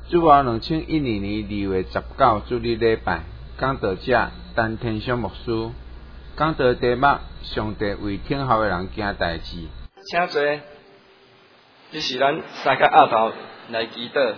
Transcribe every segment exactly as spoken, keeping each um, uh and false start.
主后二千一二年二月十九主日礼拜，讲道者陈天祥牧师，讲道题目：上帝为听候的人行代志。 请坐，这是咱三甲鸭头来祈祷。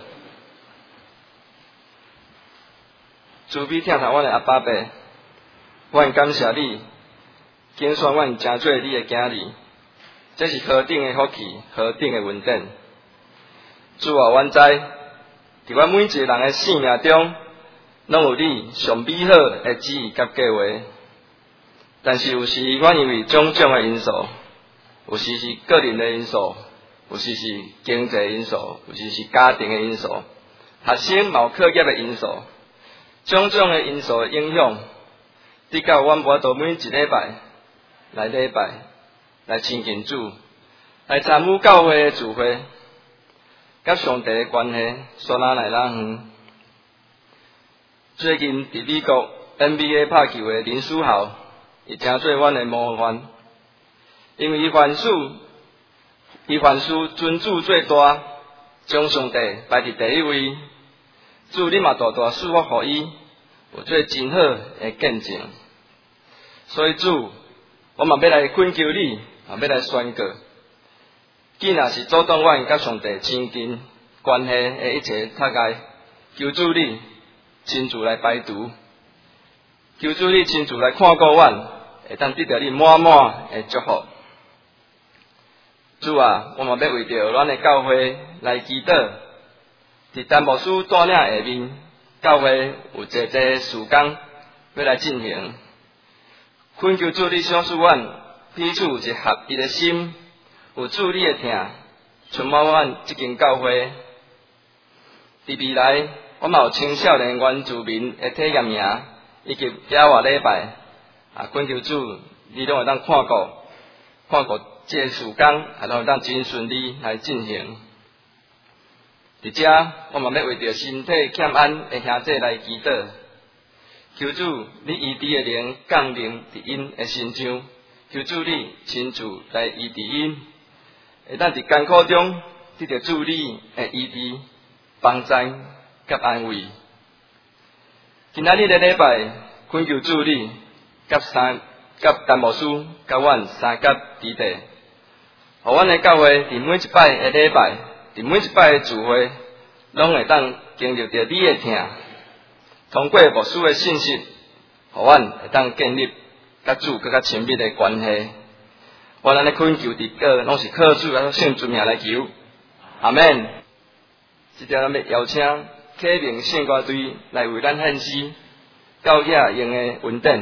慈悲疼痛阮的阿爸爸，阮感谢你，拣选阮成做你的囝儿，这是何等的福气，何等的恩典。主啊，阮知，伫阮每一个人的生命中，拢有你上美好的旨意甲计划。但是有时，阮因为种种的因素，有时是个人的因素，有时是经济因素，有时是家庭的因素，学生嘛有课业的因素，种种的因素的影响，直到阮无到每一礼拜来礼拜，来亲近主，来参与教会的聚会，甲上帝的关系煞哪来哪远。最近伫美国 N B A 拍球的林书豪，伊诚做阮的模范，因为伊凡事，伊凡事尊主最大，将上帝摆伫第一位。主你嘛大大赐福互伊，有做真好的见证。所以主，我嘛要来恳求你，嘛要来宣告，既然是阻挡阮甲上帝亲近关系的一切阻碍，求主你亲自来排除，求主你亲自来看顾阮，会当得到你满满的祝福。主啊，我嘛要为着咱的教会来祈祷。伫陈牧师带领下面，教会有济济事工要来进行，恳求主你赏赐阮彼此有一合一的心，有主你的疼，充满阮这间教会。伫未来，我嘛有青少年原住民的体验营以及野外礼拜，啊，恳求主你拢会当看顾，看顾这个事工，啊，拢会当真顺利来进行。伫遮，我嘛要为着身体欠安的兄弟来祈祷，求主你医治的灵降临伫因的身上，求主你亲自来医治因，会当伫艰苦中得到主你的医治、帮助甲安慰。今仔日的礼拜，恳求主你甲三甲陈牧师甲阮三甲弟弟，互阮的教会伫每一摆的礼拜。伫每一摆的聚会，拢会当经历着你的疼，通过牧师的信息，互阮会当建立甲主更较亲密的关系。我咱的恳求伫个拢是靠主啊圣主名来求，阿门。即条咱要邀请启明圣歌队来为咱献诗，教野用的文典。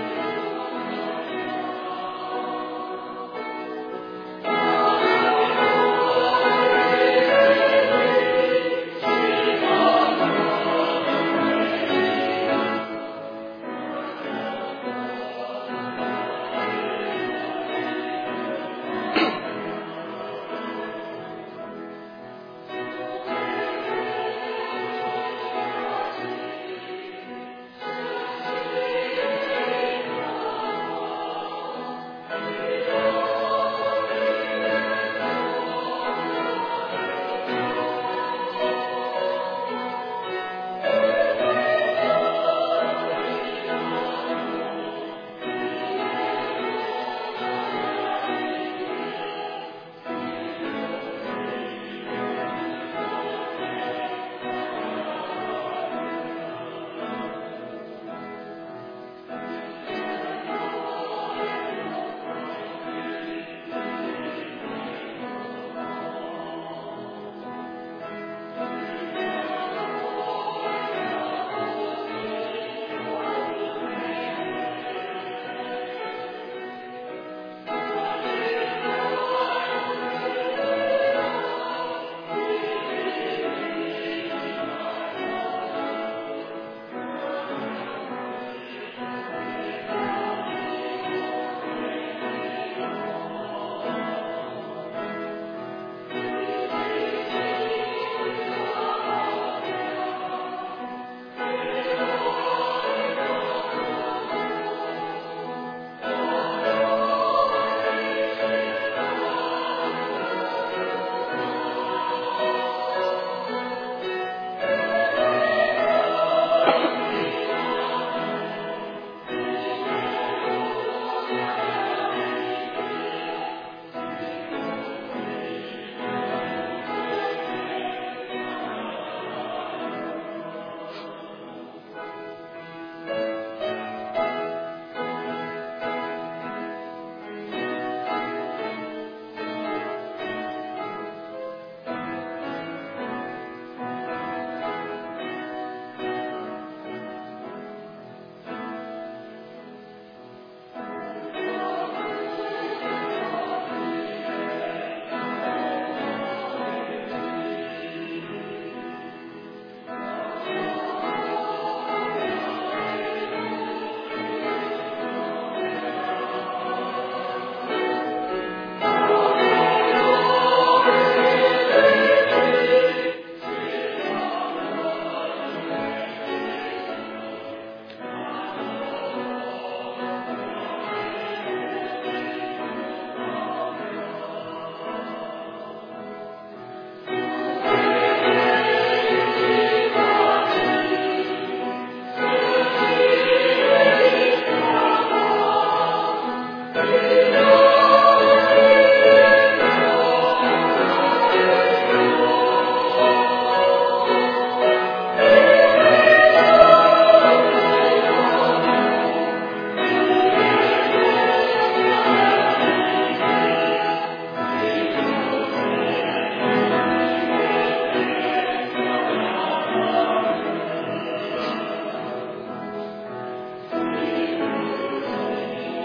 Oh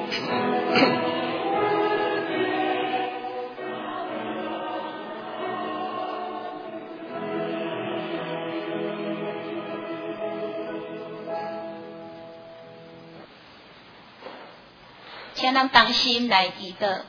请咱同心来祈祷。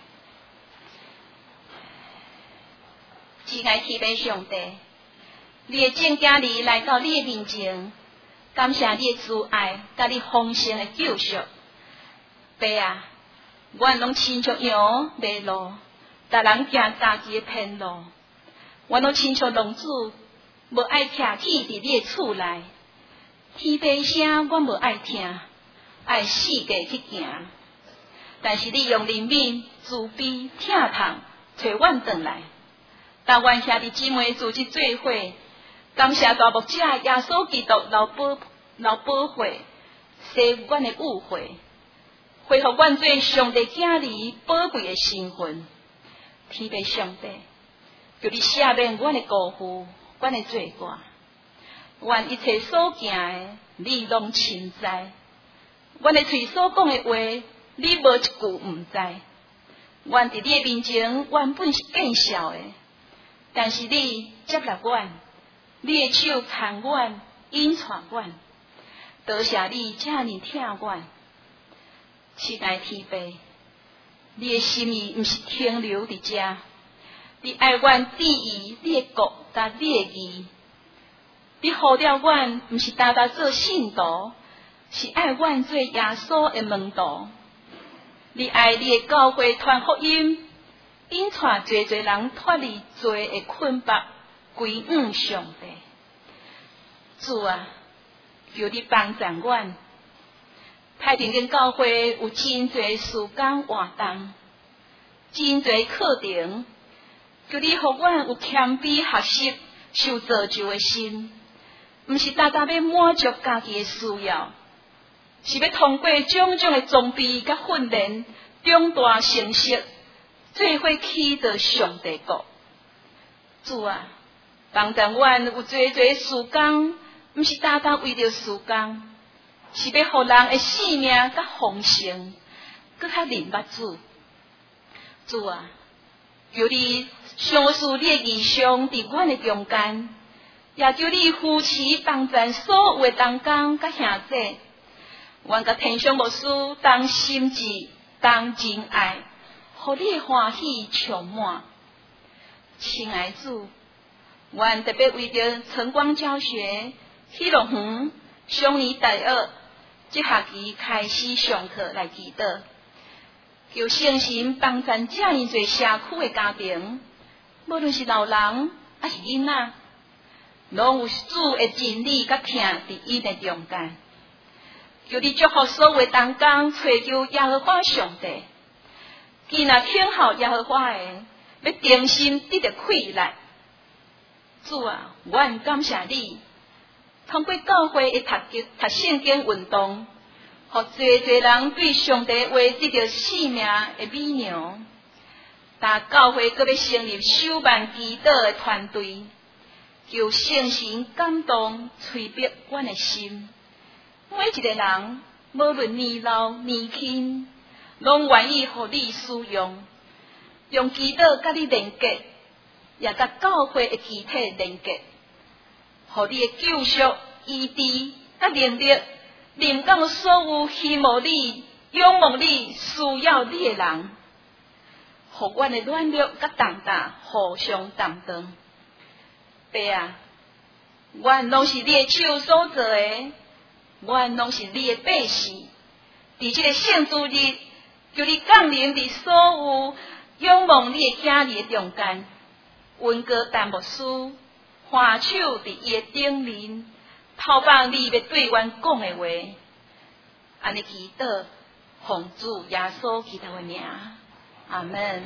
亲爱天父上帝，你的正家里来到你的面前，感谢你的慈爱，甲你丰盛的救赎。爸啊，阮拢亲像羊迷路，逐人行家己的偏路。阮拢亲像狼子，无爱徛起伫你的厝内。天父声，阮无爱听，爱四界去行。但是你用怜悯、慈悲、疼痛找阮转来，但阮兄弟姊妹组织聚会，感谢大牧者耶稣基督老保老保会，洗阮的误会，恢复阮做上帝囝儿宝贵的身份。天父上帝，求你赦免阮的辜负，阮的罪过，阮一切所行的，你拢亲知。阮的嘴所讲的话，你无一句毋知。阮伫你的面前原本是见笑的，但是你接纳阮，你的手牵阮，引带阮。多谢你遮尔疼阮，亲爱天父，你的心意毋是停留伫遮，你爱阮注意你的国甲你的义，你呼召阮毋是单单做信徒，是爱阮做耶稣的门徒。你爱你的教会传福音，引带侪侪人脱离罪的捆绑，归向上帝。主啊，求你帮助阮。太平间教会有真侪事工活动，真侪课程，求你互阮有谦卑学习、受造就的心，毋是单单要满足家己的需要。是要通过种种的装备甲训练，长大成熟，做伙去到上帝国。主啊，帮助阮有侪侪事工，毋是单单为着事工，是要互人的性命甲丰盛，搁较认捌主。主啊，求你详述你的意象伫阮的中间，也求你扶持帮助所有的同工甲兄弟。阮甲天上牧师当心志，当真爱，互你的欢喜充满。亲爱主，阮特别为着晨光教学喜乐园上年大二这学期开始上课来祈祷，求圣神帮助遮尔侪社区的家庭，无论是老人还是囡仔，拢有主的真理甲听伫伊的中间。求你祝福所有同工追求耶和华上帝，既若听候耶和华的，要定心得着快乐。主啊，阮感谢你，通过教会的读经、读圣经运动，互侪侪人对上帝话得着生命的美妙。但教会阁要成立守望祈祷的团队，求圣神感动催逼阮的心。每一个人，无论年老年轻，拢愿意互你使用，用祈祷甲你连结，也甲教会的肢体连结，互你的救赎、医治甲能力，临到所有希望你、仰望你、需要你的人，互阮的软弱甲重担互相担当。爸啊，阮拢是你的手所做的。阮拢是你的百姓，伫这个圣主日，求你降临伫所有仰望你的囝儿的中间，温哥但牧师花手伫伊的顶面，透放你要对阮讲的话，安尼祈祷，奉主耶稣基督的名，阿门。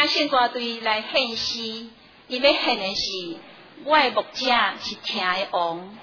请圣歌队来献诗，伊要献的是我的牧者是听的王。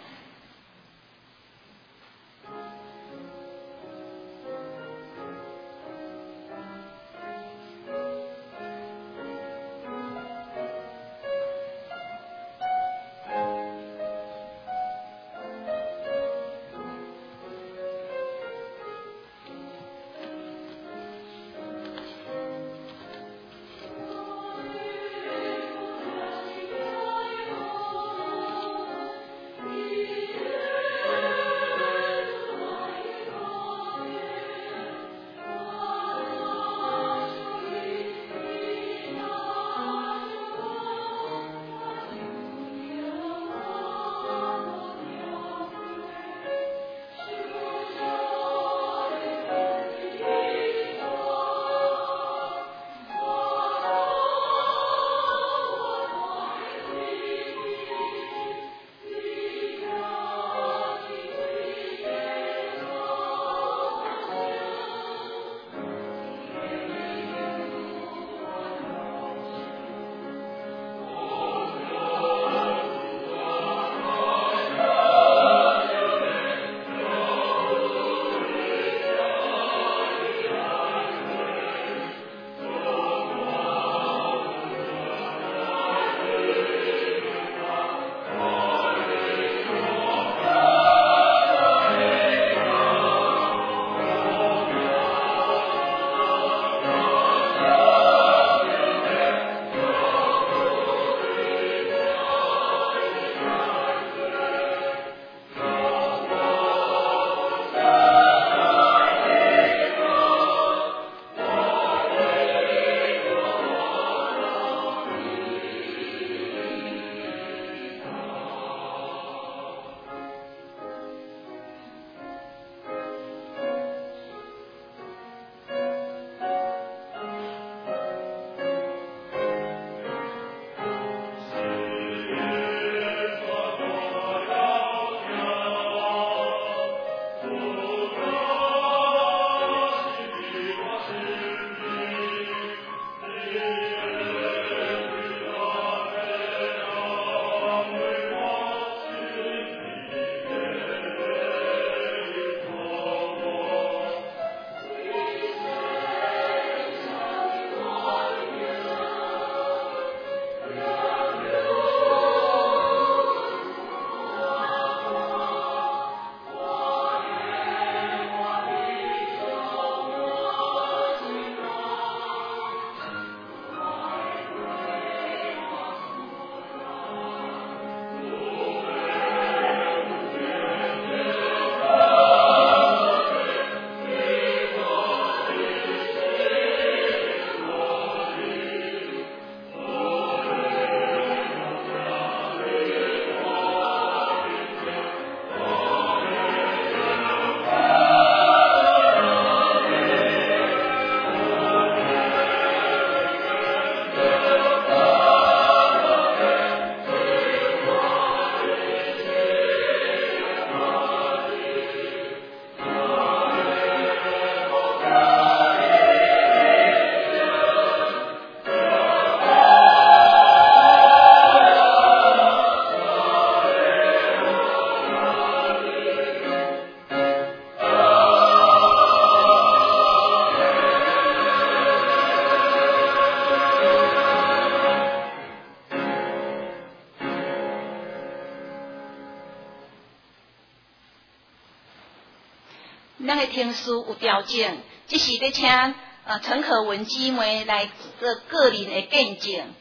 咱的听书有条件，这是要请呃陈可文姊妹来做个人的见证。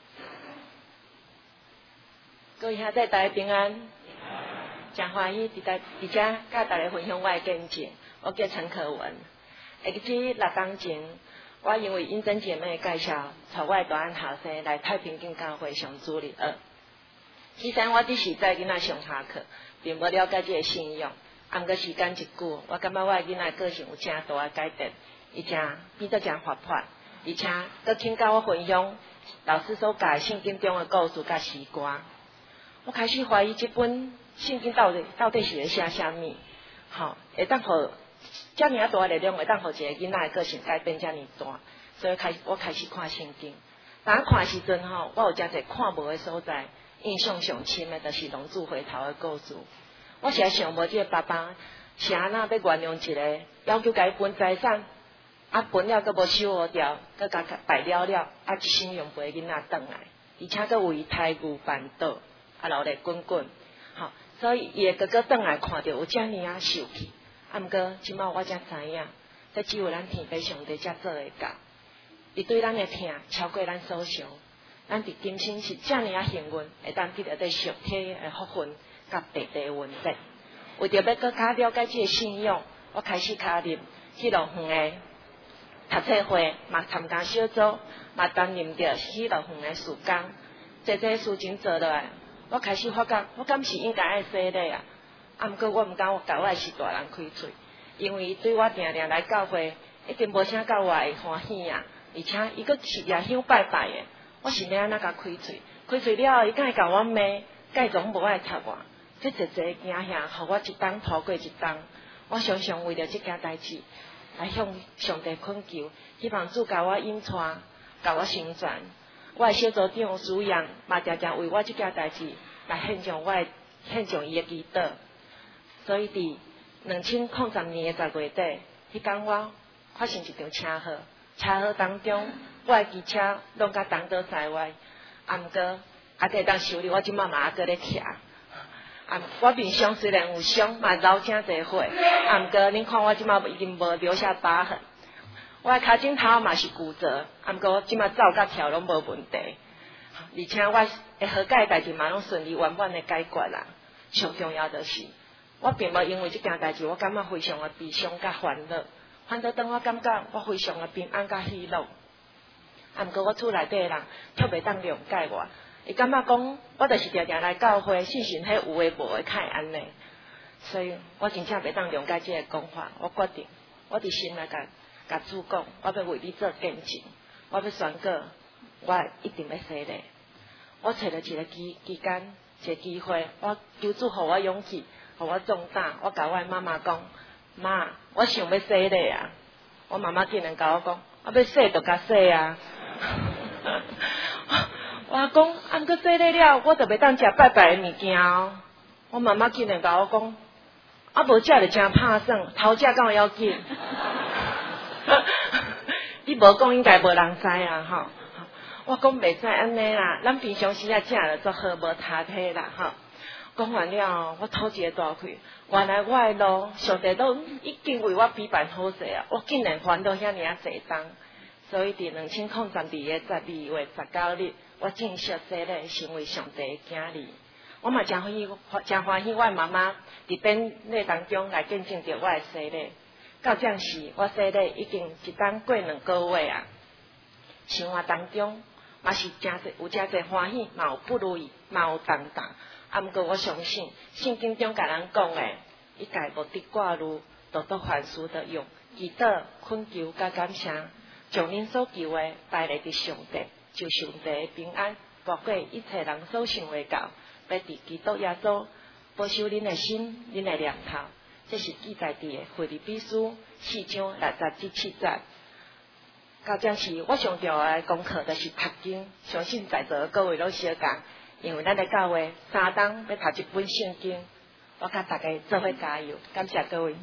各位兄弟，大家平安，真欢喜伫在伫遮甲大家分享我的见证。我叫陈可文，下个月六当前，我因为英珍姐妹介绍，带我的大汉后生来太平境教会上主日学。其实我只是在囡仔上下课，并无了解这个信仰。啊，毋过时间一久，我感觉我的囡仔个性有正大的改变，伊正变得真活泼，而且佮请教我分享老师所教圣经中的故事甲诗歌。我开始怀疑这本圣经到底到底是咧写啥物？吼，会当互遮尔啊大的力量，会当互一个囡仔的个性改变遮尔大，所以开我开始看圣经， 当看时阵吼，我有诚侪看无的所在，印象上深的，就是龙珠回头的故事。我实在想无，这个爸爸是安那要原谅一个，要求该分财产，啊分了佫无收好掉，佫甲败了了，啊一心用陪囡仔转来，而且佫为太牛扳倒，啊流泪滚滚，吼、哦，所以伊的哥哥转来看到有遮尔啊受气，啊毋过即摆我才知影，这只有咱天父上帝才做会到，伊对咱的疼超过咱所想，咱伫今生是遮尔啊幸运，会当得到这俗体的福分。甲地地稳定，为着要更加了解这个信仰，我开始加入喜乐园的读册会，嘛参加小组，嘛担任着喜乐园的事工。这这事情做落来，我开始发觉，我敢是应该爱洗礼啊！啊，毋过我毋敢甲我的是大人开嘴，因为伊对我定定来教会，一定无啥甲我会欢喜啊！而且伊阁是夜香拜拜的，我是要安怎甲开嘴？开嘴了后，伊敢会甲我骂，敢会总无爱插我？这一节惊吓，互我一冬拖过一冬。我常常为着这件代志来向上帝恳求，希望主教我引带，教我成全。我的小组长主任嘛常常为我这件代志来献上我的献上伊的祈祷。所以伫两千零十年的十月底，迄天我发生一场车祸，车祸当中我的机车弄甲东倒西歪，啊毋过啊得当修理，我即摆嘛还搁咧徛。啊！我面上虽然有伤，嘛流正侪血，啊毋过恁看我即马已经无留下疤痕。我的骹枕头嘛是骨折，啊毋过我即马走甲跳拢无问题，而且我会好解代志嘛拢顺利圆满的解决啦。上重要就是，我并无因为即件代志，我感觉非常的悲伤甲烦恼，反倒当我感觉我非常的平安甲喜乐。啊毋过我厝内底的人却袂当谅解我。伊感觉讲，我就是常常来教会，信信迄有诶无诶，较会安尼。所以我真正袂当谅解即个讲法。我决定，我伫心内甲甲主讲，我要为你做见证，我要宣告，我一定要洗礼。我找了一个机期间，一个机会，我求主互我勇气，互我壮胆。我甲我诶妈妈讲，妈，我想要洗礼啊！我妈妈竟然甲我讲，我要洗就甲洗啊！我讲，啊，毋过洗礼了，我就袂当食拜拜的物件哦。我妈妈竟然甲我讲，啊，无食就真拍算，头食敢有要紧？你无讲应该无人知啊，吼。我讲袂使安尼啦，咱平常时啊食了做好无他体啦，吼。讲完了，我吐一个大气。原来我的路，上帝都已经为我备办好势啊，我竟然烦恼遐尔啊济冬。所以伫两千零十二个十二月十九日。我正式洗礼，成为上帝的囝儿。我嘛真欢喜，真欢喜，我的妈妈伫典礼当中来见证着我的洗礼。到这时，我洗礼已经一冬过两个月啊。生活当中嘛是真侪有真侪欢喜，嘛有不如意，嘛有动荡。啊，毋过我相信圣经中甲咱讲的，一概无得挂虑，多多凡事的用祈祷、恳求甲感谢，将恁所求的摆来伫上帝。就上帝的平安，包括一切人所想会到，要伫基督耶稣保守恁的心、恁的念头。这是记载伫的腓立比书四章六十至七节。到这时，我上重要的功课就是读经，相信在座的各位老师讲，因为咱的教会三冬要读一本圣经，我甲大家做伙加油，感谢各位。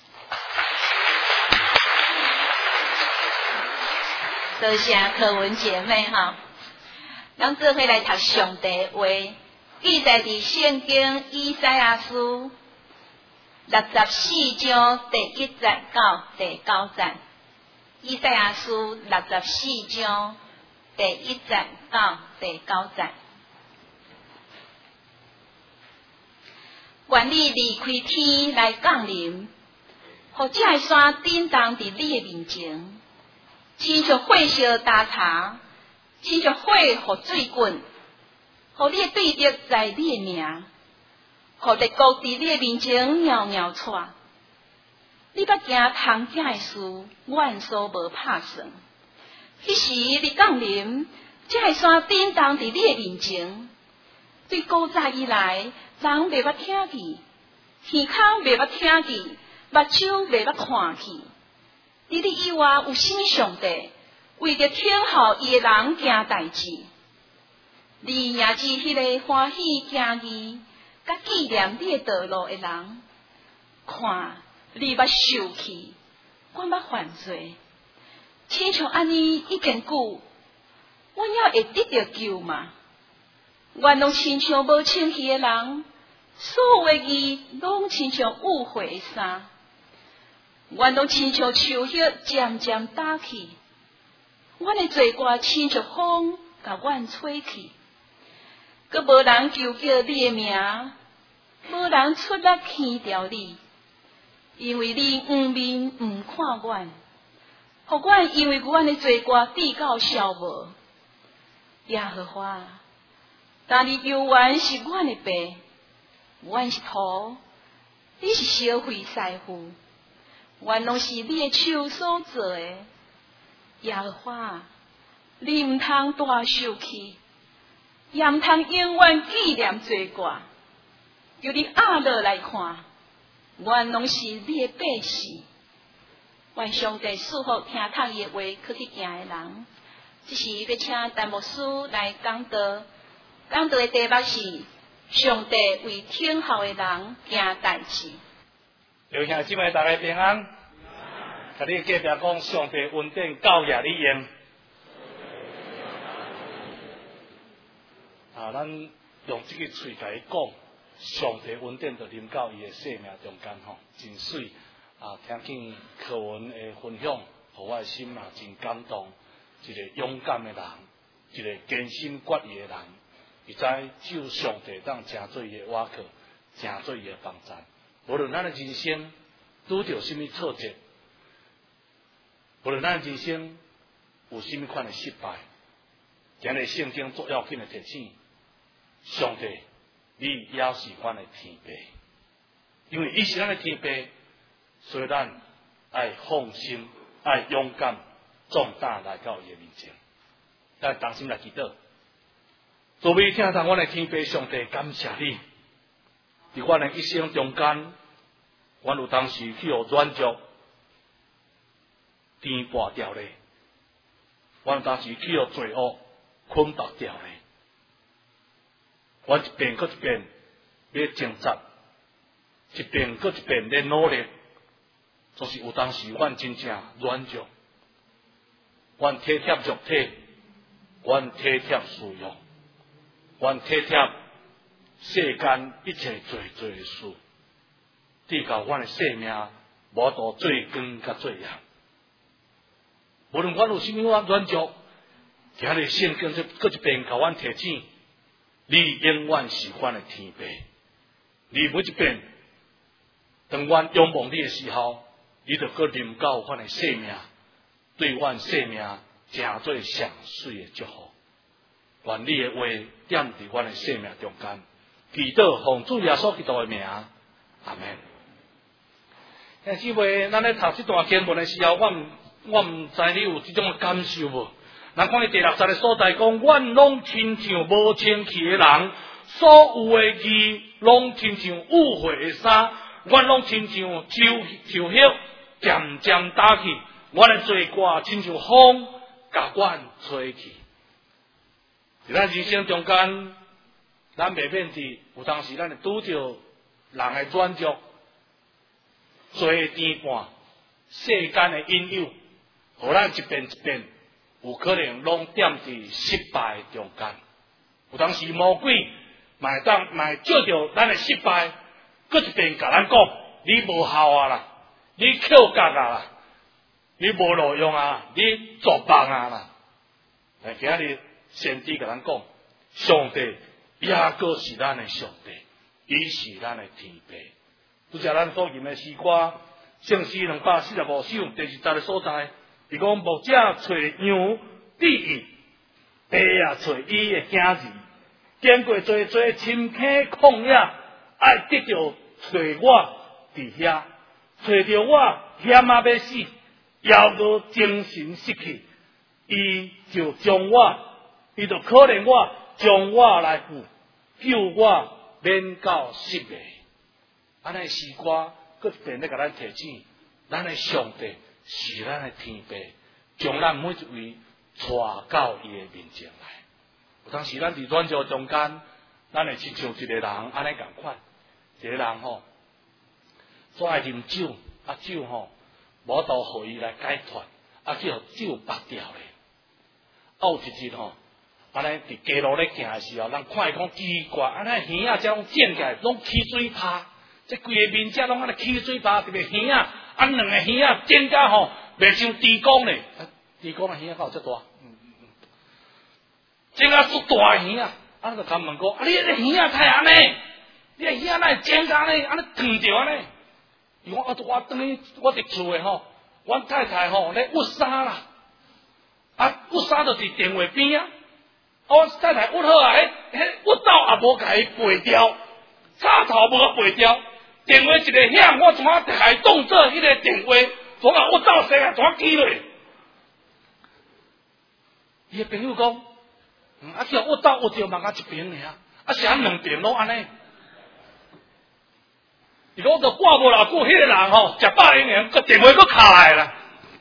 多谢柯文姐妹哈，咱做伙来读上帝话，记载伫圣经以赛亚书六十四章第一节到第九节。以赛亚书六十四章第一节到第九节。愿你离开天来降临，互这个山震动伫你的面前。亲像火烧焦柴，亲像火互水滚，互你的对敌在你的名，互敌国伫你的面前袅袅窜。你捌行通惊的事，阮所无拍算。迄时你降临，这个山震动伫你的面前，对古早以来，人袂捌听见，耳孔袂捌听见，目睭袂捌看见。伫你以外有甚物上帝？ 为着听候伊的人行代志，你也是迄个欢喜行义、甲纪念你的道路的人。看，你捌受气，我捌犯罪，亲像安尼已经久，我也会得到救嘛？原拢亲像无清气的人，所有的义拢亲像污秽的衫，原拢亲像树叶渐渐打去。阮的罪过亲像风，甲阮吹去，阁无人求叫你的名，无人出力牵掉你，因为你黄面毋看阮，互阮因为阮的罪过抵到消无。耶和华，但你犹原是阮的爸，阮是土，你是小费师傅，阮拢是你的手所做的。耶和华，你毋通大受气，也毋通永远纪念罪过。叫你压落来看，原拢是你的百姓。愿上帝赐福听读伊的话去去行的人。这是要请陈牧师来讲道，讲道的题目是上帝为听候的人行代志。 有兄姊妹大家平安。甲你隔壁讲，上帝恩典教也你用。啊，咱用这个嘴甲伊讲，上帝恩典就临到伊的生命中间吼，真水啊！听见课文的分享，互我的心啊真感动。一个勇敢的人，一个坚心决意的人，伊知只有上帝当成做伊的倚靠，成做伊的帮助。无论咱的人生拄着什么挫折，无论咱人生有甚物款的失败，今日圣经做要紧的提醒，上帝，你也是阮的天父，因为伊是咱的天父，所以咱爱放心，爱勇敢、壮大来到伊的面前，咱同心来祈祷。作为听从阮的天父上帝，感谢你，伫阮的一生中间，阮有当时去互软弱。颠簸掉咧，阮当时去互罪恶捆绑掉咧，阮一遍搁一遍要挣扎，一遍搁一遍咧努力，就是有当时阮真正软弱，阮体贴肉体，阮体贴事欲，阮体贴世间一切做做的事，直到阮的生命无度最光甲最暗。无论阮有甚物软弱，今日圣经这搁一遍甲阮提醒，你永远是阮的天父。你每一遍当阮仰望你的时候，你就搁临到阮的生命，对阮生命诚做上水的祝福。愿你的话点伫阮的生命中间，祈祷奉主耶稣基督的名，阿门。兄姊妹，咱咧读这段经文的时候，我毋我毋知你有这种感受无？咱看伊第六节的所在讲，阮拢亲像无清气的人，所有的义拢亲像污秽的衫，阮拢亲像树树叶渐渐打去，阮的罪过亲像风，甲阮吹去。伫咱人生中间，咱袂免伫有当时咱会拄着人的软弱，罪的颠簸，世间的引诱。互咱一遍一遍，有可能拢踮伫失败中间。有当时魔鬼嘛当嘛借着咱的失败，搁一遍甲咱讲：你无效啊啦，你扣格啊啦，你无路用啊，你作梦啊啦。但今日先知甲咱讲，上帝也阁是咱的上帝，伊是咱的天父。拄则咱所吟的诗歌，圣诗两百四十五首第二节的所在。伊讲牧者找羊得意，爸啊找伊的囝儿，经过做做深坑旷野，爱得着找我伫遐，找着我险啊要死，犹无精神失去，伊就将我，伊就可怜我，将我来救，救我免到失迷。安尼诗歌，搁一遍咧，甲咱提醒，咱的上帝。是咱的天父，将咱每一位带到伊的面前来。有当时咱伫软石中间，咱会亲像一个人安尼共款，一个人吼，所爱啉酒，啊酒吼，无度互伊来解脱，啊叫酒拔掉咧。啊有一日吼，安尼伫街路咧行的时候，人看伊讲奇怪，安尼耳仔才拢剪起来，拢起水泡，这规个面只拢安尼起水泡，特别耳仔，啊两个耳仔剪甲吼，袂像猪公咧，猪公的耳仔敢有遮大？嗯嗯嗯，剪甲足大耳仔，啊就甲问讲，啊你这耳仔太安尼，你的耳仔哪会剪甲呢？安尼烫着安尼？伊讲啊，我等于我伫厝诶吼，阮太太吼咧熨衫啦，啊熨衫就伫电话边啊。我太太熨好啊，迄迄熨斗也无甲伊背掉，插头无甲背掉，电话一个响，我怎啊甲伊当做迄个电话，怎啊熨斗生啊，怎啊记落？伊个朋友讲，嗯，啊叫熨斗熨着嘛，甲一边尔，啊是安两边拢安尼。伊讲着挂无偌久，迄个人吼，食饱零零，个电话佫卡来啦，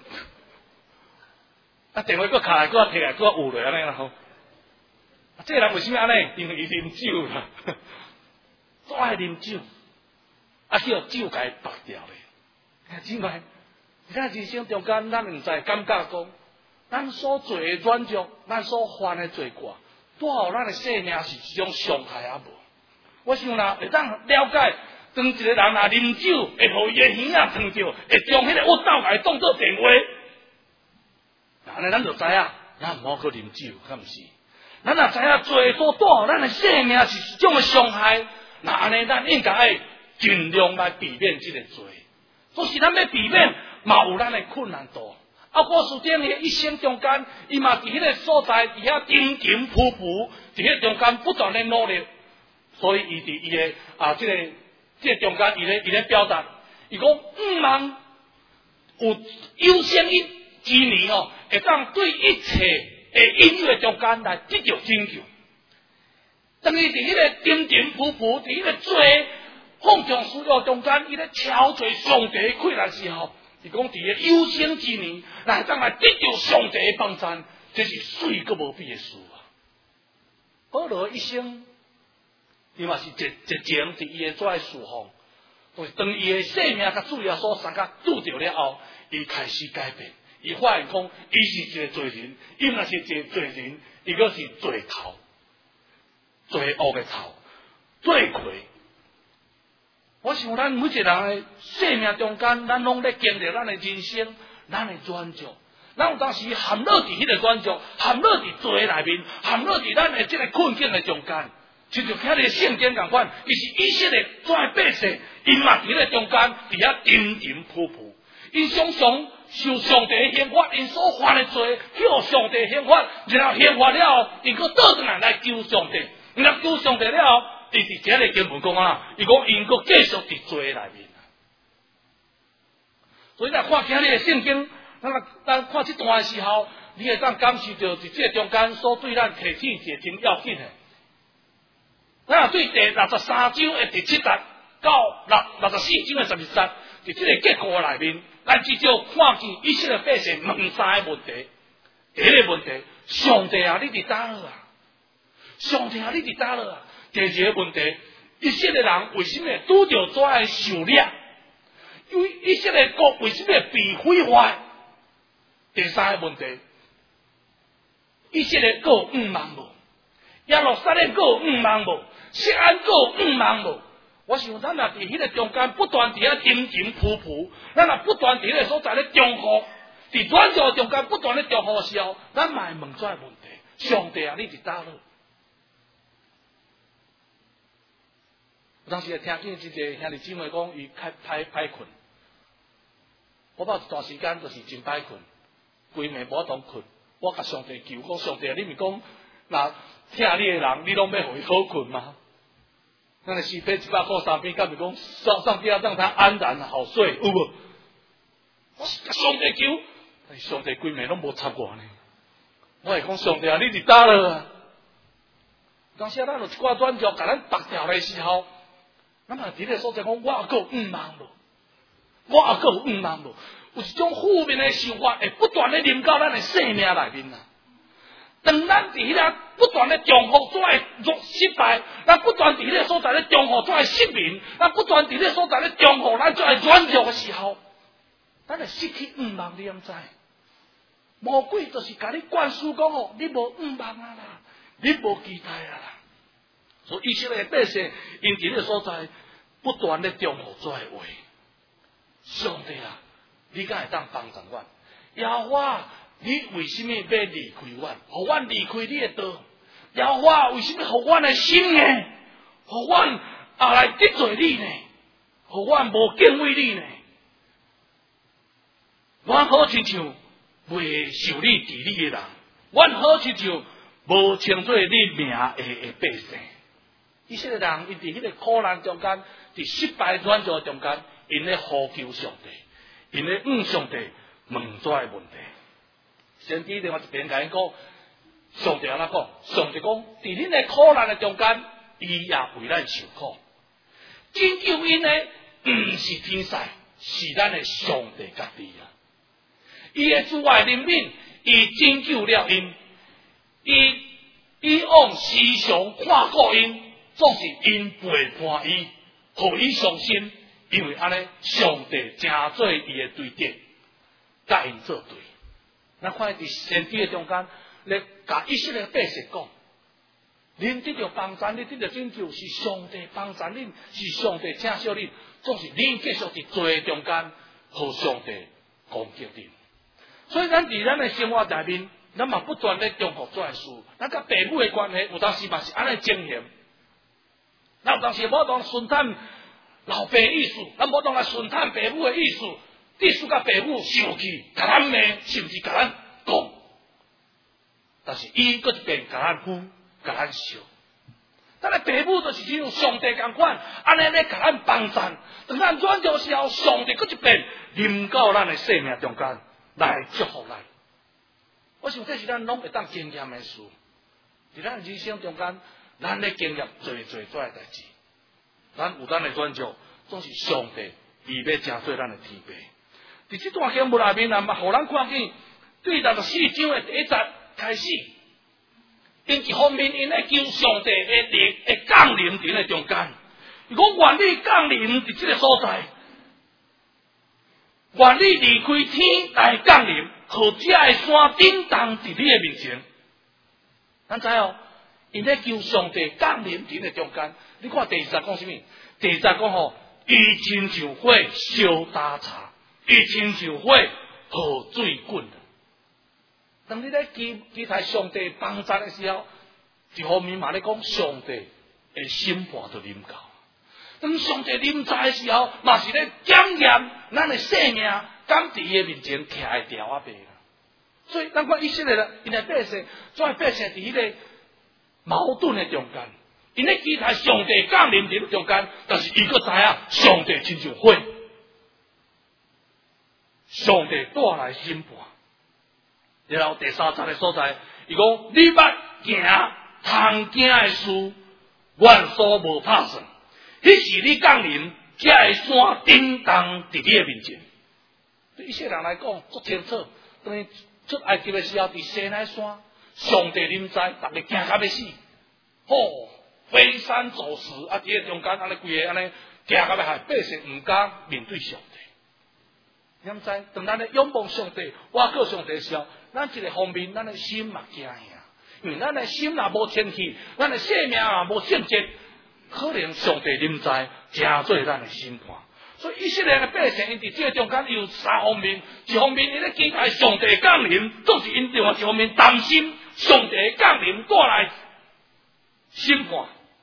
啊电话佫卡来，佫摕来，佫有落安尼啦吼。这个人为什么安尼？因为伊啉酒啦，都爱啉酒，啊叫酒甲伊拔掉咧。真歹，咱人生中间，咱毋知感觉讲，咱所做的软弱，咱所犯的罪过，带互咱的生命是一种伤害啊无？我想啦，会当了解，当一个人若啉酒，会互伊的耳仔烫着，会将迄个熨斗甲伊当做电话，安尼咱就知影，咱毋好去啉酒，敢毋是？咱若知影做所带互咱的生命是一种的伤害，那安尼咱应该爱尽量来避免这个罪。可是咱要避免，嘛有咱的困难度。啊，郭书典伊一生中间，伊嘛伫迄个所在，伫遐沉沉浮浮，伫迄中间不断的努力。所以伊伫伊的啊，这个这个中间，伊咧伊咧表达，伊讲毋茫有有生一之年哦，会当对一切诶因缘中间来得到拯救。当伊伫迄个沉沉浮浮，伫迄个罪放纵需要中间，伊咧敲做上帝困难时候，伊讲伫个有生之年，来当来得到上帝的帮助，这是水阁无比的事啊！保罗一生，伊嘛是一一情伫伊的遮事奉，就是当伊的生命甲主要所三甲拄着了后，伊开始改变。伊发现讲，伊是一个罪人，伊若是一个罪人，伊阁是罪头，罪恶的头，罪魁。我想咱每一个人的生命中间，咱拢咧经历咱的人生，咱的软弱。咱有当时含落伫迄个软弱，含落伫罪内面，含落伫咱的这个困境的中间。亲像遐个圣经共款，伊是以色列遮的百姓，因嘛伫迄个中间，伫遐沉沉浮浮。因常常受上帝的刑罚，因所犯的罪，叫上帝刑罚，然后刑罚了后，因佫倒转来来求上帝，然后求上帝了后，伊伫这个经文讲啊，伊讲因佫继续伫罪内面。所以咱看今日的圣经，咱咱看这段的时候，你会当感受到伫这中间所对咱提醒是真要紧的。咱若对第六十三章的第七节到六六十四章的十二节，伫这个结果内面，咱至少看见以色列百姓两三个问题。第一个问题，上帝啊，你伫叨落啊？上帝啊，你伫叨落啊？第二个问题，以色列人为什么拄着遮个受掠？因为以色列国为什么被毁坏？第三个问题，以色列国有五万无？耶路撒冷国有五万无？锡安国有五万无？我想咱若伫迄个中间不断伫遐沉沉浮浮，咱若不断伫迄个所在咧中伏，伫软弱中间不断咧中伏的时候，咱嘛会问这个问题：上帝啊，你伫叨落？有当时会听见一个兄弟姊妹讲，伊较歹歹困，我某一段时间就是真歹困，规暝无当困。我甲上帝求，讲上帝，你毋讲，若听你的人，你拢要互伊好困吗？咱的四篇一百块三篇，敢是讲上上帝要让他安然好睡，有无？我甲上帝求，但是上帝规暝拢无插我呢。我会讲上帝啊，你伫叨落啊？当时咱有一寡软弱，甲咱拔掉的时候，咱嘛伫个所在讲，我还有五万无，我还有五万无，有一种负面的想法会不断的临到咱的生命内面啊。 当咱伫迄个不断咧重复做诶失败，咱不断伫迄个所在咧重复做诶失明，咱不断伫迄个所在咧重复咱做诶软弱诶时候，咱会失去盼望，你毋知？魔鬼就是甲你灌输讲哦，你无盼望啊啦，你无期待啊啦。所以以色列百姓因伫迄个所在不断咧重复做诶话，上帝啊，你敢会当帮助阮？耶和华，你为什么要离开阮？互阮离开你的道？耶和华为什么互阮的心呢？互阮也来得罪你呢？互阮无敬畏你呢？阮好亲像未受你治理的人，阮好亲像无称作你名的的百姓。以色列人，因伫迄个苦难中间，伫失败软弱中间，因咧呼求上帝，因咧向上帝问这个问题。先知另外一边甲因讲，上帝安怎讲？上帝讲，伫恁的苦难的中间，伊也为咱受苦。拯救因呢，毋是天使，是咱的上帝家己啊。伊的主爱怜悯，伊拯救了因，伊以往时常看顾因，总是因背叛伊，互伊伤心，因为安尼上帝真做伊的对敌，甲因作对。咱看伫先知的中间，咧甲以色列百姓讲：，恁得到帮助，恁得到拯救，是上帝帮助恁，是上帝拯救恁，总是恁继续伫罪中间，互上帝攻击恁。所以咱伫咱的生活内面，咱嘛不断咧重复做诶事，咱甲父母的关系有当时嘛是安尼经验。咱有当时无当顺探老爸意思，咱无当来顺探父母的意思，意思甲父母生气，甲咱骂，甚至甲咱讲。但是伊搁一遍甲咱呼，甲咱笑。咱的父母就是像上帝共款，安尼咧甲咱帮衬。当咱软弱时候，上帝搁一遍临到咱的生命中间来祝福咱。我想这是咱拢会当经验的事。伫咱人生中间，咱咧经验做做做诶代志。咱有咱的软弱，总是上帝伊要成做咱的天父。伫这段经文内面啊，嘛，互咱看见对六十四章的第一节开始，因一方面因咧求上帝的力的降临伫咧中间，如果愿你降临伫这个所在，愿你离开天来降临，互这个山震动伫你的面前。咱知哦，因咧求上帝降临伫咧中间。你看第二节讲什么？第二节讲吼，伊亲像火烧打茶，伊亲像火河水滚。当你咧期期待上帝帮助的时候，一方面嘛咧讲上帝的审判就临到。当上帝临在的时候，嘛是咧检验咱的生命，敢伫伊面前徛会牢啊袂啦。所以咱看以色列人，因的百姓，做诶百姓伫迄个矛盾的中间，因咧期待上帝降临伫中间，但是伊个知影上帝亲像火，上帝带来审判。然后第三节的所在，伊讲你捌行通行的事，愿所无拍算。迄时你降临，这个山震动伫你的面前。对一些人来讲，足清楚。当然出埃及的时候，伫西奈山，上帝临在，逐个惊甲要死。哦，飞山走石，啊！伫个中间安尼规个安尼惊甲要害，百姓毋敢面对上帝。你毋知？当咱咧仰望上帝、倚靠上帝的时候，咱一个方面，咱的心嘛惊吓，因为咱的心若无清气，咱的生命也无圣洁，可能上帝临在，真做咱的审判。所以以色列的百姓，因伫这个中间有三方面：一方面因咧期待上帝降临，总是因另外一方面担心上帝降临带来审判，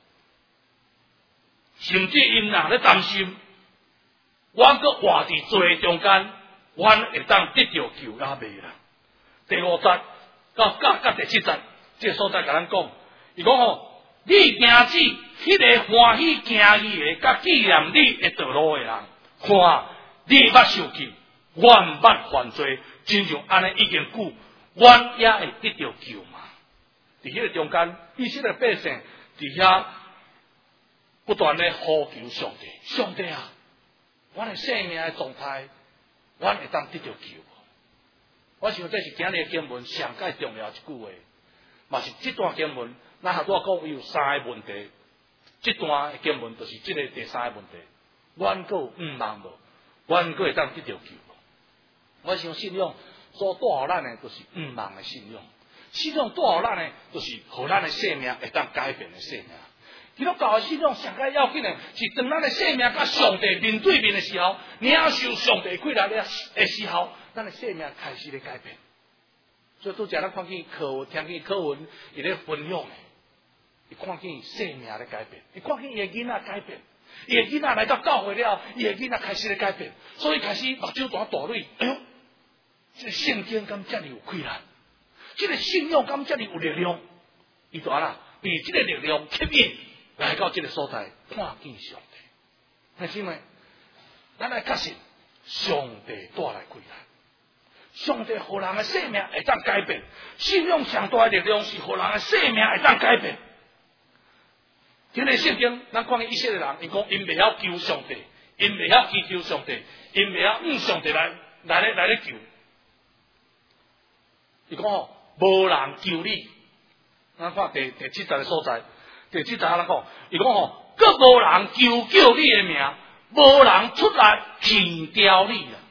甚至因若咧担心，我搁活伫罪中间，我会当得到救也未啦。第五节到到到第七节，这个所在甲咱讲，伊讲吼，你行子迄个欢喜行义的，甲纪念你的道路的人，看你捌受气，我捌犯罪，亲像安尼已经久，我也会得到救嘛。伫迄个中间，以色列百姓伫遐不断咧呼求上帝，上帝啊，我的生命的状态，我会当得到救。我想这是今日的经文上介重要一句话。 嘛是这段经文，咱下多讲有三个问题。这段的经文就是这个第三个问题。阮个毋茫无，阮个会当得到救无？我想信仰所带互咱的，就是毋茫的信仰。信仰带互咱的，就是互咱的生命会当改变的生命。基督教的信仰上解要紧的，是当咱的生命甲上帝面对面的时候，领受上帝归来的时候，咱的生命开始咧改变。所以拄则咱看见课文，听见课文伊咧分享的，伊看见生命咧改变，伊看见伊的囡仔改变，伊的囡仔来到教会了，伊的囡仔开始咧改变，所以开始目睭大大蕊，哎呦，这个圣经敢遮尔有困难，这个信仰敢遮尔有力量，伊就啊啦，被这个力量吸引来到这个所在，看见上帝。係因為咱來確信上帝帶來困難，上帝互人嘅生命會當改變，信仰上大嘅力量是互人嘅生命會當改變。今日聖經，咱看見以色列人，伊講因未曉求上帝，因未曉祈求上帝，因未曉向上帝來來咧來咧求。伊講吼，無人救你。咱看第第七十嘅所在，第七十咱講，伊講吼，閣無人求救你嘅名，無人出來拯救你啊！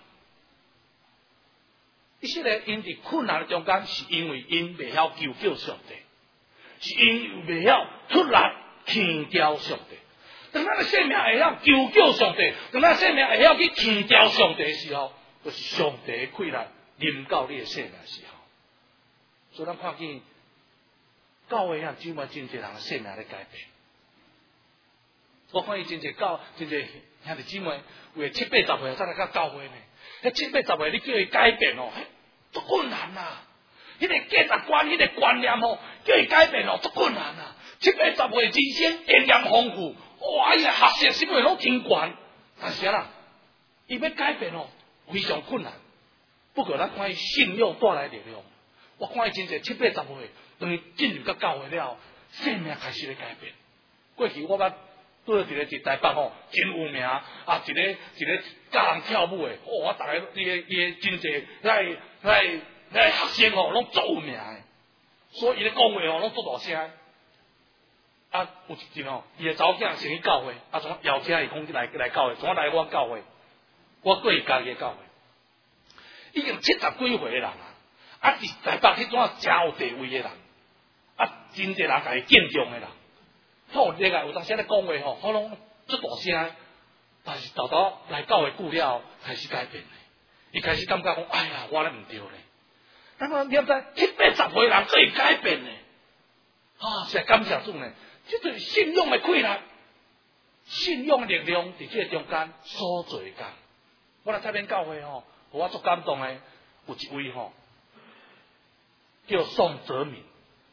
以色列因伫困難嘅中間，是因為因未曉求救上帝，是因未曉出來拯救上帝。當咱嘅生命會曉求救上帝，當咱生命會曉去拯救上帝嘅時候，就是上帝嘅困難臨到你嘅生命嘅時候。所以咱看見教會啊，姊妹真濟人嘅生命咧改變。我看見真濟教真濟兄弟姊妹為七八十歲才來到教會呢，迄七八十歲你叫伊改變哦，足困難啊！迄個價值觀、迄個觀念哦，叫伊改變哦，足困難啊！七八十歲之前經驗豐富，哇！伊個學識什麼攏真懸，但是啦，伊要改變哦，非常困難。不過咱看伊信仰帶來力量。我看伊真濟七八十歲，當伊進入到教會了，生命開始咧改變。過去我捌對一個佇台北吼，真有名啊！一個一個教人跳舞的，哦，我逐個伊個伊個真濟來來來學生吼，攏足有名的。所以伊咧講話吼，攏足大聲。啊，有一陣吼，伊個查某囝先去教會，啊，從邀請伊講來來教會，從來我教會，我過伊家己個教會，已經七十幾歲的人啊！啊，伫台北迄種真有地位的人，啊，真濟人家己敬重的人，好另外有當時咧講話吼，可能足大聲，但是豆豆來教會久了，開始改變咧。伊開始感覺講，哎呀，我咧毋對咧。咱講點知七八十歲人可以改變咧？啊，實感謝主呢，這就是信仰的氣力，信仰的力量伫這個中間所做工。我來這邊教會吼，互我足感動的，有一位吼。叫宋哲明，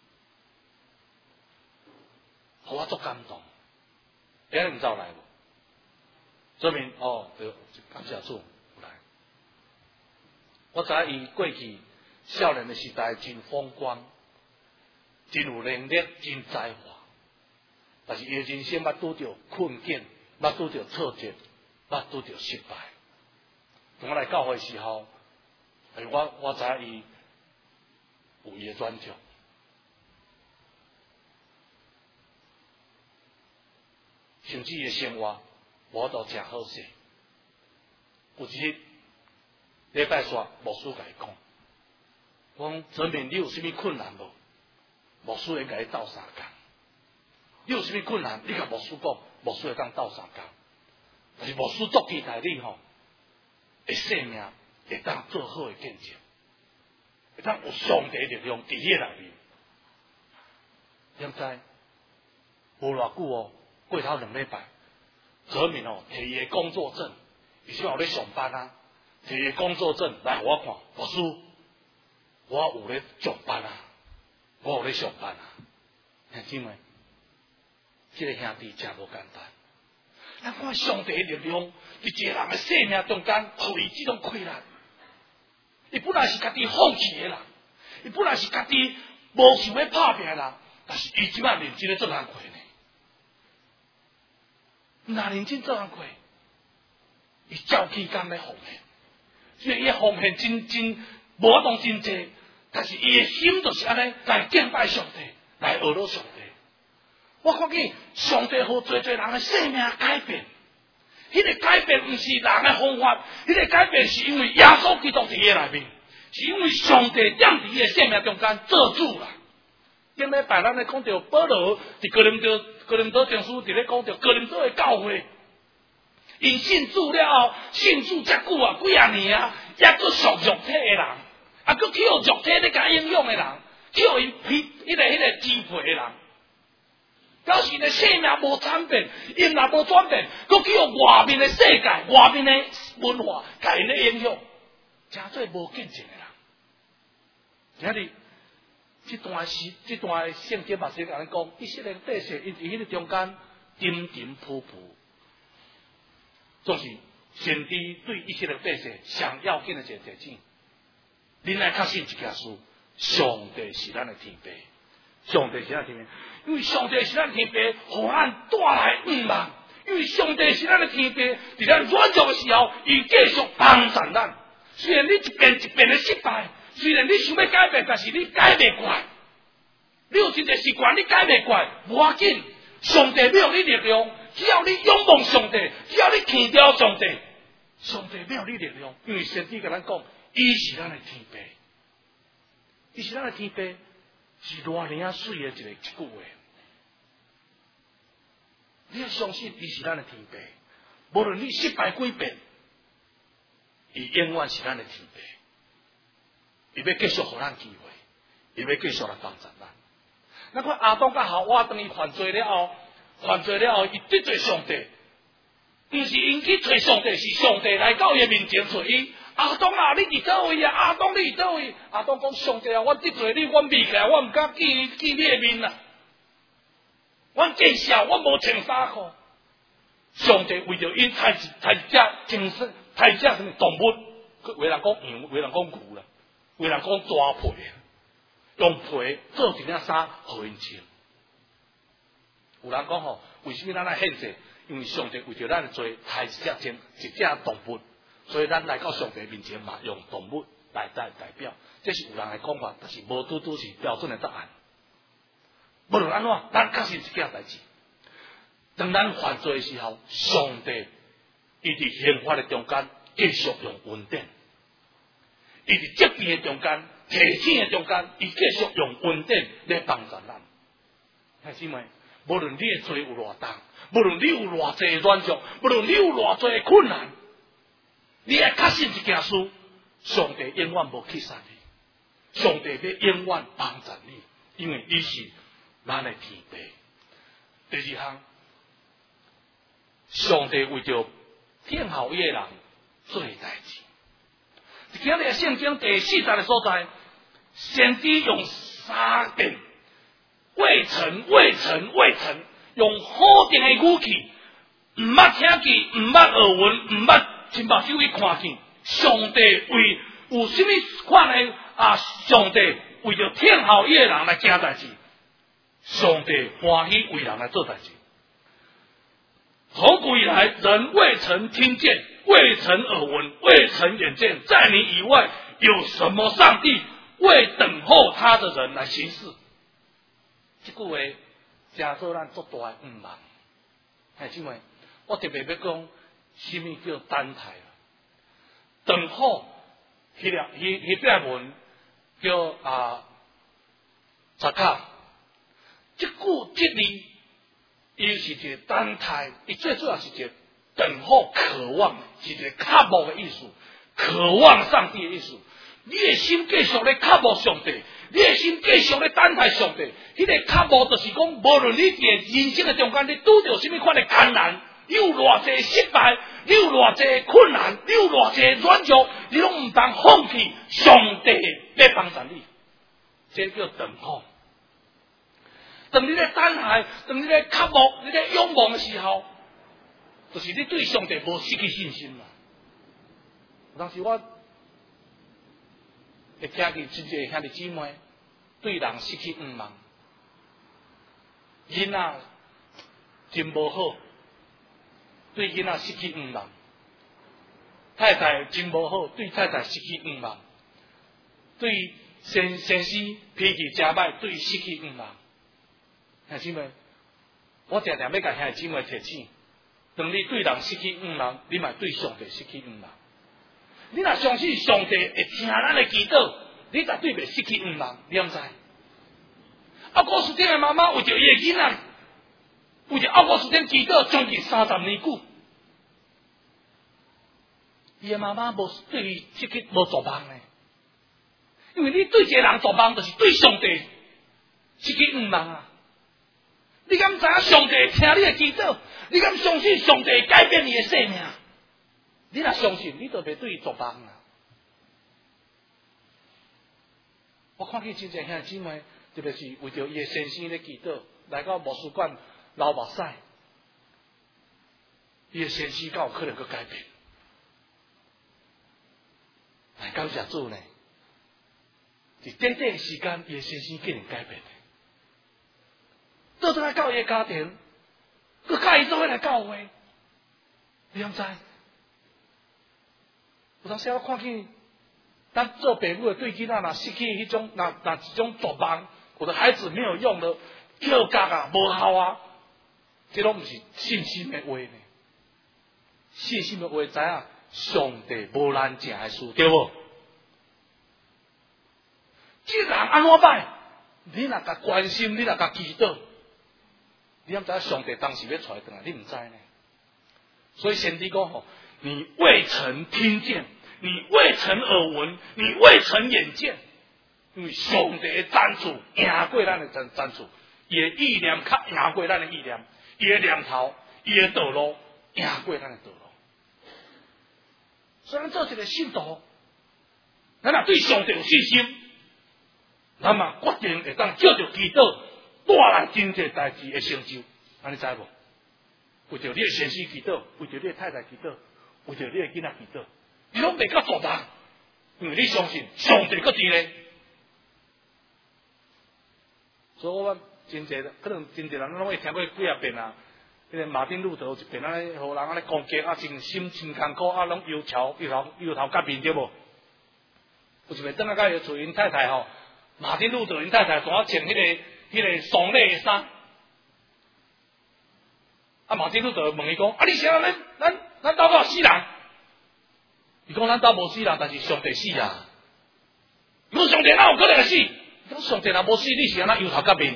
互我足感動。今日毋知有來無？哲明哦，對，感謝主有來。我知伊過去少年的時代真風光，真有能力，真才華。但是伊的人生捌拄着困境，捌拄着挫折，捌拄着失敗。當我來教會的時候，誒，我我知伊。有伊的專長，甚至伊的生活無都誠好勢。有一日禮拜煞，牧師甲伊講：我講哲明，你有啥物困難無？牧師會甲伊鬥相共。你有啥物困難？你甲牧師講，牧師會當鬥相共。但是牧師足期待你吼，會生命會當做好的見證。會當有上帝力量佇迄內面，點知無偌久哦，過頭兩禮拜，哲明哦摕伊個工作證，伊即有咧上班啊，摕伊個工作證來互我看，牧師，我有咧上班啊，我有咧上班啊，兄弟們，即、這個兄弟真無簡單。咱看上帝的力量佇一個人嘅生命中間，互伊即種氣力。伊本來是家己放棄的人，伊本來是家己無想要拍拼的人，但是伊即擺認真咧做工課呢。哪認真做工課？伊照起工咧奉獻，所以伊奉獻真真無當真濟， 但是伊的心就是安尼来敬拜上帝，来学罗上帝。我看见上帝互侪侪人的生命改变，迄、那个改变毋是人的方法，迄、那个改变是因为耶稣基督伫伊内面，是因为上帝踮伫伊的生命中间做主啦。顶礼拜咱咧讲到保罗伫哥林多哥林多前书伫咧讲到哥林多的教会，因信主了后，信主遮久啊，几啊年啊，也搁属肉体的人，啊，搁去互肉体咧甲影响的人，去互伊批迄个迄个支配的人。表示呢生命无转变，因若无转变，佮去互外面的世界、外面的文化，甲因咧影响，真做无见证的人。今日这段时，这段圣经嘛是甲咱讲，以色列百姓因伫迄个中间沉沉浮浮，总是先知对以色列百姓上要紧的一个提醒。恁来确信一件事，上帝是咱的天父，上帝是咱的天父。因为上帝是咱天父，互咱带来盼望。因为上帝是咱的天父，伫咱软弱的时候，伊继续帮助咱。虽然你一遍一遍的失败，虽然你想要改变，但是你改袂过来。你有一个习惯，你改袂过来，无要紧。上帝要有你力量，只要你仰望上帝，只要你听调上帝，上帝要有你力量。因为圣经甲咱讲，伊是咱的天父，伊是咱的天父。是偌尔啊水的一个一句话，你要相信伊是咱的天父，无论你失败几遍，伊永远是咱的天父，伊要继续互咱机会，伊要继续来帮助咱。咱看亚当甲夏娃当伊犯罪了后，犯罪了后，伊得罪上帝，毋是因去找上帝，是上帝来到伊面前找伊。阿当啊，你伫倒位啊？阿当你伫倒位？阿当讲上帝啊，我得罪你，我闭起来，我唔敢见见你的面啦。我见笑，我无穿衫裤。上帝为着因太太只精神，太只什么动物，为人讲羊，为人讲牛啦，为人讲抓皮，用皮做一件衫互因穿。有人讲吼，为什么咱来献祭？因为上帝为着咱做太只精一只动物。所以咱来到上帝面前嘛，用动物来代代表，这是有人的讲法，但是无拄拄是标准的答案。无论安怎，咱确实一件代志。当咱犯罪的时候，上帝伊伫刑罚的中间继续用恩典；伊伫责备的中间、提醒的中间，伊继续用恩典来帮助咱。兄弟们，无论你的罪有偌重，无论你有偌济软弱，无论你有偌济困难。你要确信一件事，上帝永远无弃杀你，上帝要永远帮助你，因为伊是咱的天父。第二项，上帝为着听候伊的人做代志。今日圣经第四十个所在，先知用三遍未曾、未曾、未曾，用好定的语气，唔捌听见，唔捌耳闻，唔捌。亲目睭去看见，上帝为有什么款的啊？上帝为着听候伊的人来行代志，上帝欢喜为人来做代志。从古以来，人未曾听见，未曾耳闻，未曾眼见，在你以外有什么上帝为等候他的人来行事？这句话真做咱足大的毋茫。兄弟们，我特别要讲。什么叫等待啊？等候，迄个迄迄篇文叫啊，查卡。这句这字，伊是一个等待，伊最主要是一个等候、渴望，是一个渴慕的意思，渴望上帝的意思。你的心继续咧渴慕上帝，你的心继续咧等待上帝。迄、那个渴慕就是讲，无论你伫人生的中间，你拄着什么款的艰难。你有偌济失败，你有偌济困难，你有偌济软弱，你拢唔当放弃，上帝要帮助你，这叫等候。当你咧等待，当你咧渴慕、你咧仰望的时候，就是你对上帝无失去信心啦。当时我会听见真侪兄弟姊妹对人失去盼望，囡仔真无好。对囡仔失去盼望，太太真无好，对太太失去盼望，对先先师脾气真歹，对失去五人。兄姊妹，我常常要甲兄姊妹提醒：当你对人失去五人，你嘛对上帝失去五人。你若相信上帝会听咱的祈祷，你绝对袂失去五人，你毋知？阿哥斯丁的妈妈为着伊的囡仔，为着阿哥斯丁祈祷将近三十年久。伊的妈妈无对伊失去无作梦呢，因为你对一个人作梦，就是对上帝失去五人啊！你敢知影上帝听你的祈祷？你敢相信上帝会改变你的生命？你若相信，你就袂对伊作梦啊！我看见真侪兄姊妹，特别是为着伊的先生咧祈祷，来到魔术馆流目屎，伊的先生敢有可能去改变？哎，感谢主呢！伫短短的时间，伊的先生竟然改变。倒转来到伊的家庭，佮甲伊做伙来教会，你毋知？有当时我看见，咱做父母的对囡仔若失去迄种，若若一种作梦，我的孩子没有用的，叫教啊，无效啊，这拢毋是信心的话呢。信心的话，知影上帝无咱正的事，对无？这人安怎歹？你若甲关心，你若甲祈祷，你毋知上帝当时要出来转来，你毋知呢？所以先知讲吼。你未曾听见，你未曾耳闻，你未曾眼见，因为上帝的赞助赢过咱的赞赞助，伊的意念较赢过咱的意念，伊的念头，伊的道路赢过咱的道路。所以咱做一个信徒，咱若对上帝有信心，咱嘛决定会当照着祈祷，带来真侪代志的成就，安尼知无？为着你的先生祈祷，为着你的太太祈祷。为着你的囡仔祈祷，你拢袂甲做梦，因为你相信上帝搁伫咧。所以我真侪可能真侪人拢会听过几啊遍啊。迄个马丁路德有一遍啊，互人安尼攻击啊，真心真艰苦啊，拢忧愁忧头忧头革面对无？有一遍等下甲伊厝因太太吼，马丁路德因太太总要穿迄、那个迄、那个丧礼的衫。啊，马丁路德问伊讲：啊，你啥咱咱？咱兜有死人，伊讲咱兜无死人，但是上帝死啊！如果上帝哪有可能会死？讲上帝若无死，你是安怎忧头革面？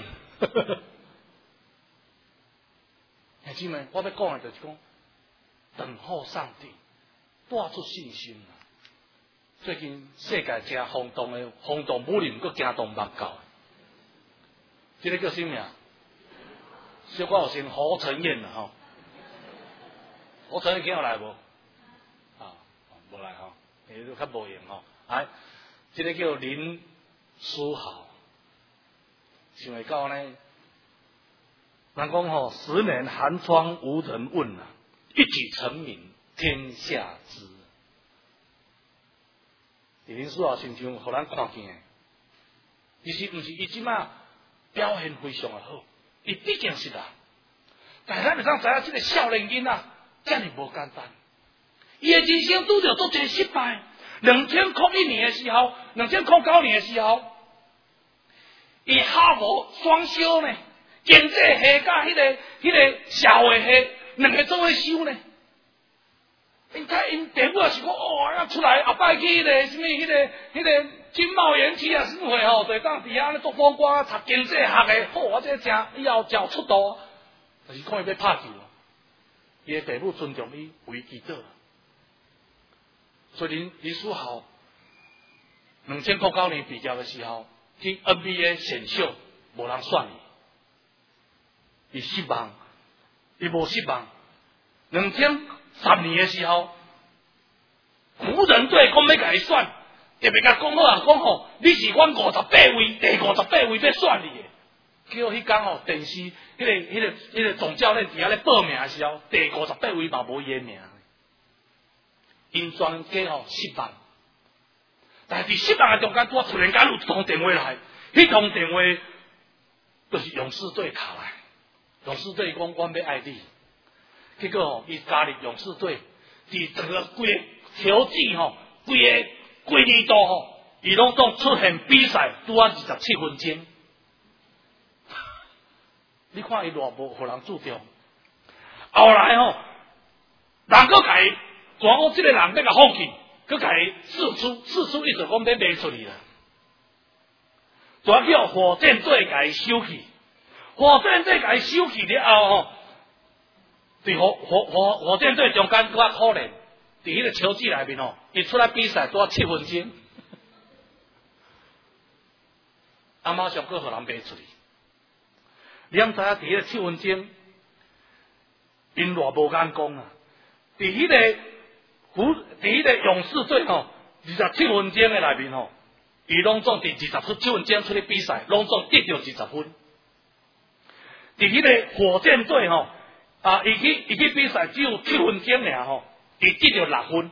兄姊妹，我要讲的就是讲，等候上帝，带出信心啊！最近世界真轰动的，轰动武林阁惊动目教，这个叫什么？小可有先侯承彦啦吼。我昨天今日来无？啊，无来吼，伊都较无用吼。哎，这个叫林书豪，想会到呢？人讲吼，十年寒窗无人问啊，一举成名天下知。林书豪亲像互咱看见，其实毋是伊即马表现非常的好，伊毕竟是人，但咱袂当知影即个少年囡仔。这样无简单，伊的人生拄着足侪失败。两千零一年的时候，两千零九年的时候，伊哈佛双修呢，经济系甲迄个迄、那个社会系两个做伙修呢。因睇因父母也是讲，哦，要出来后摆去迄、那个什么迄、那个迄、那个经贸园区啊，什么会吼，就当伫遐咧做风光，读经济学的，好，我这正以后就出道，就是看伊要拍球。伊的父母尊重伊为祈祷，所以林林书豪两千零九年毕业的时候，去 N B A 选秀，无人选伊，伊失望，伊无失望。两千十年的时候，湖人队讲要甲伊选，特别甲讲好啊，讲吼，你是阮五十八位，第五十八位要选你的。叫迄天吼电视，迄、那个、迄、那个、迄、那个总教练伫遐咧报名的时候，第五十八位嘛无伊的名，因全家吼失望。但是伫失望的中间，突然间有一通电话来，迄通电话就是勇士队打来，勇士队讲阮要爱你，结果吼伊加入勇士队，伫整个规个球季吼，规个规年度吼， 伊拢总出现比赛拄啊二十七分钟。你看伊偌无互人注重，后来吼，人搁甲伊，全国即个人要甲放弃，搁甲伊四出四出，伊就讲要卖出去啦。全叫火箭队甲伊收去，火箭队甲伊收去了后吼，伫火火火火箭队中间搁较可怜，伫迄个球季内面吼，伊出来比赛拄啊七分钟，啊马上搁互人卖出去。你毋知影伫迄个七分钟，因偌无眼光啊！伫迄个虎，伫迄个勇士队吼，二十七分钟的内面吼，伊拢总伫二十七分钟出去比赛，拢总得到二十分。伫迄个火箭队吼，啊，伊去伊去比赛只有七分钟尔吼，伊得到六分。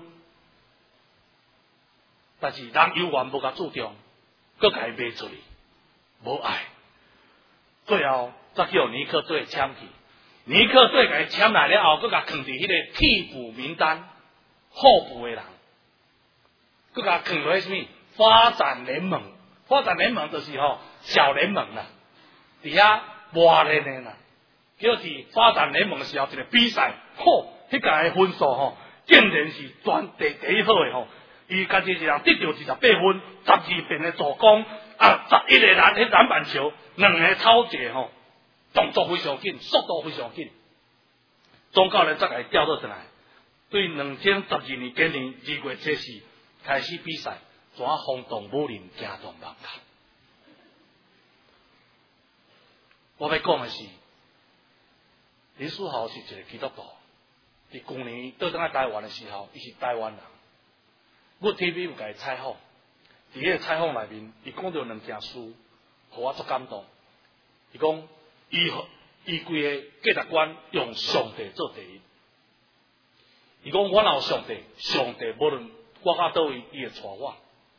但是人游玩无甲注重，搁甲伊卖出去，无爱。最后才叫尼克队签去，尼克队甲伊签来了后，搁甲囥伫迄个替补名单候补的人，搁甲囥落去什么发展联盟？发展联盟就是吼小联盟啦，伫遐磨练的啦。叫伫发展联盟的时候，一个比赛，吼，迄个的分数吼，竟然是全第第一好的吼。伊家己一人得到二十八分，十二遍的助攻，啊，十一个篮迄篮板球，两个抄截吼，动作非常紧，速度非常紧。总教练才甲伊调倒转来，对两千十二年今年二月七四开始比赛，怎啊轰动武林，惊动万人。我要讲的是，林书豪是一个基督徒，伫去年倒转来台湾的时候，伊是台湾人。我 T V 有甲伊采访，伫迄个采访内面，伊讲到两件事，互我足感动。伊讲，伊伊规个价值观用上帝做第一。伊讲，我若有上帝，上帝无论我到倒位，伊会带我。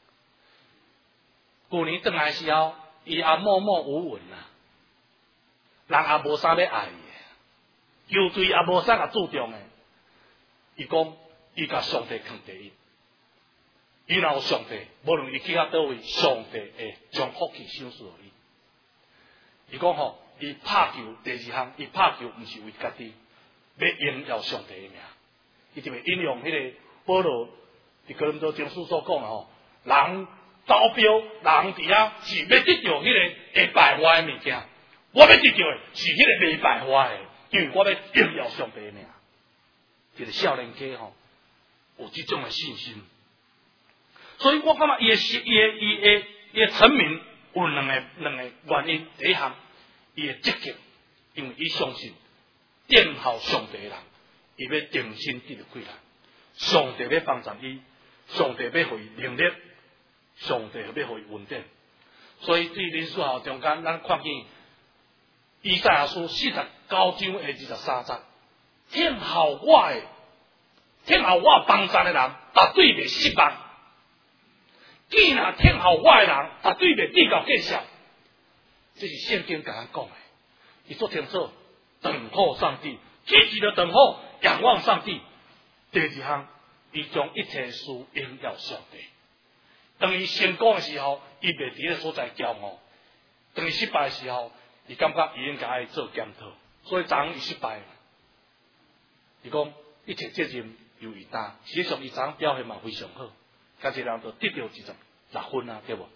去年转来时候，伊也默默无闻啦，人也无啥要爱伊，球队也无啥甲注重诶。伊讲，伊甲上帝放第一。伊若有上帝，无论伊去到倒位，上帝会将福气赏赐互伊。伊讲吼，伊拍球第二项，伊拍球毋是为家己，要荣耀上帝的名。伊就会引用迄个保罗伫哥林多前书所讲的吼，人招标，人伫遐是要得到迄个会败坏的物件，我要得到的是迄个未败坏的，因为我要荣耀上帝的名。一个少年家吼，有即种的信心。所以我感觉伊的伊的伊的伊的成名有两个两个原因。第一项，伊的积极，因为伊相信殿后上帝的人，伊要定心得到贵人。上帝要帮助伊，上帝要互伊能力，上帝要互伊稳定。所以对林书豪中间，咱看见以赛亚书四十九章的二十三节，天后我的天后我帮助的人，绝对袂失望。既若天后我的人，绝对袂低到见效。这是圣经甲咱讲的，伊做清楚，等候上帝，积极的等候，仰望上帝。第二项，伊将一切事荣耀上帝。当伊成功的时候，伊袂伫个所在骄傲；当伊失败的时候，伊感觉伊应该爱做检讨。所以昨昏伊失败了，伊讲一切责任由伊担。事实上，伊昨昏表现嘛非常好。甲一人就得到二十六分啊，对无？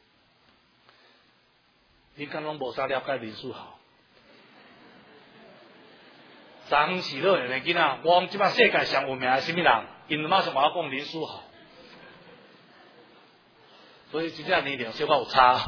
你敢拢无啥了解林书豪？昨昏是老人的囡仔，我讲即摆世界上有名的什么人？因马上马上讲林书豪，所以真正年龄小可有差。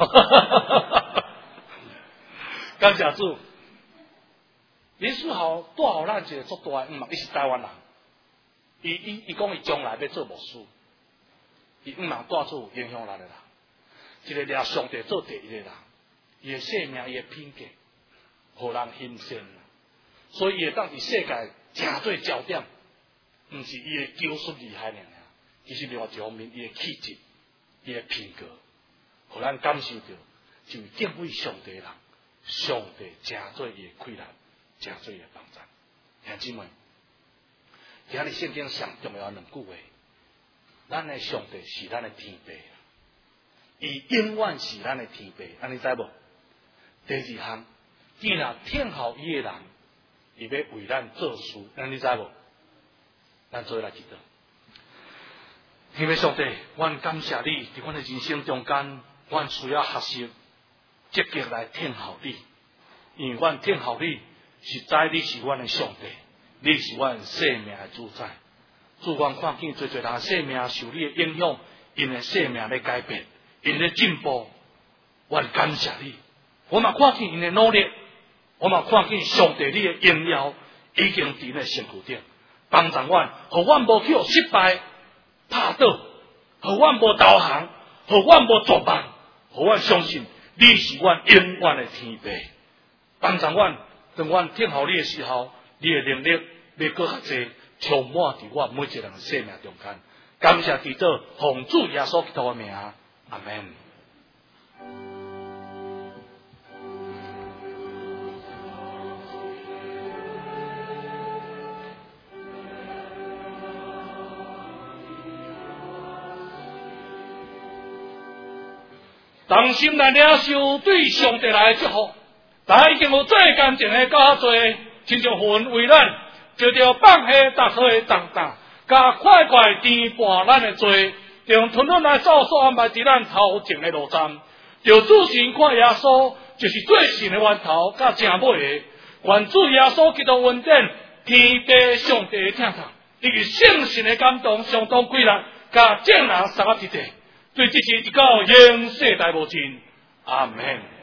感谢主，林书豪带互咱一个足大的，嗯，伊是台湾人，伊伊伊讲伊将来要做牧师。伊毋通带出影响力的人，一个掠上帝做第一的人，伊的性命、伊的品格，互人欣赏。所以伊会当伫世界诚做焦点，毋是伊的技术厉害尔，其实另外一方面，伊的气质、伊的品格，互咱感受到，就敬畏上帝的人，上帝诚做伊的亏难，诚做伊的帮助。兄姊妹，今日圣经上重要两句话。咱的上帝是咱的天父， 伊永远是咱的天父，安尼知无？第二项，既然听候伊的人，伊要为咱做事，安尼知无？咱做来记得。天父上帝，阮感谢你，伫阮的人生中间，阮需要学习积极来听候你，因为阮听候你是知你是阮的上帝，你是阮生命的主宰。主，阮看见侪侪人生命受你的影响，因的生命咧改变，因咧进步。阮感谢你，我嘛看见因的努力，我嘛看见上帝你的荣耀已经伫咧身躯顶，帮助阮，互阮无去互失败拍倒，互阮无投降，互阮无绝望，互阮相信你是阮永远的天父。帮助阮，当阮听候你的时候，你的能力要搁较济。充满伫我每一个人的生命中间，感谢祈祷，奉主耶稣基督的名，阿门。当心内领受对上帝来的祝福，大家已经有做干净的较多，亲像魂为咱。就着放下逐好的重担，甲快快填补咱的罪，用吞吞来照所安排伫咱头前的路站。就主神看耶稣，就是最神的源头，甲正尾的。愿主耶稣基督恩典，天父上帝的疼痛，以及圣神的感动，相当归纳，甲正人三合一体，对这些一到永世代无尽。阿门。